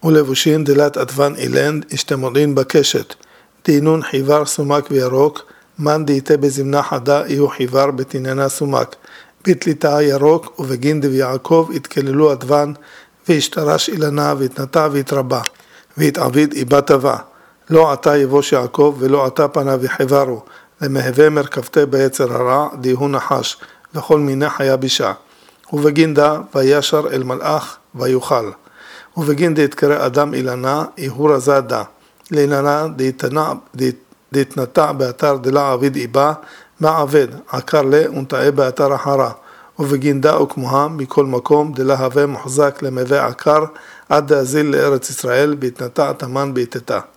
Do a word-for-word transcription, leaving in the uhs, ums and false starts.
ולבושין דלת עדוון אילן, אשתמודין בקשת, דינון חיוור סומק וירוק, מן דייתה בזמנה חדה, יהיו חיוור בתיננה סומק, בתליטה ירוק, ובגין דב יעקב התקללו עדוון, והשתרש אילנה, והתנטע והתרבה, והתעביד איבה טבע, לא עתה יבוש יעקב, ולא עתה פניו יחברו, למהווה מרכבתי ביצר הרע, דיהו נחש, וכל מיני חיה בישה, ובגין דה, וישר אל מלאך, ויוכל, ובגין דה יתקרא אדם אילנה, יהוא רזה דה, לאילנה דהתנטע באתר דלה עביד איבה, מה עבד, עקר לה ונטעה באתר אחרה, ובגין דה וכמוה מכל מקום דלה הווה מוחזק למהווה עקר, עד דאזיל לארץ ישראל, בהתנטע תמן בהתתה.